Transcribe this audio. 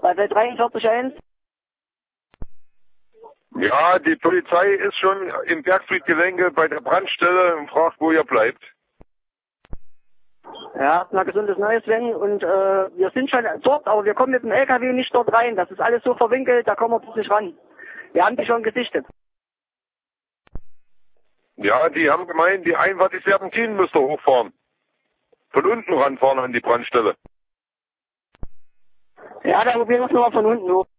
Bei 43.1. Ja, die Polizei ist schon im Bergfriedgelände bei der Brandstelle und fragt, wo ihr bleibt. Ja, na, gesundes Neues, Sven. Und wir sind schon dort, aber wir kommen mit dem LKW nicht dort rein. Das ist alles so verwinkelt, da kommen wir nicht ran. Wir haben die schon gesichtet. Ja, die haben gemeint, die Einfahrt die Serpentinen müsst ihr hochfahren. Von unten ranfahren an die Brandstelle. Ja, dann probieren wir es nur mal von unten hoch.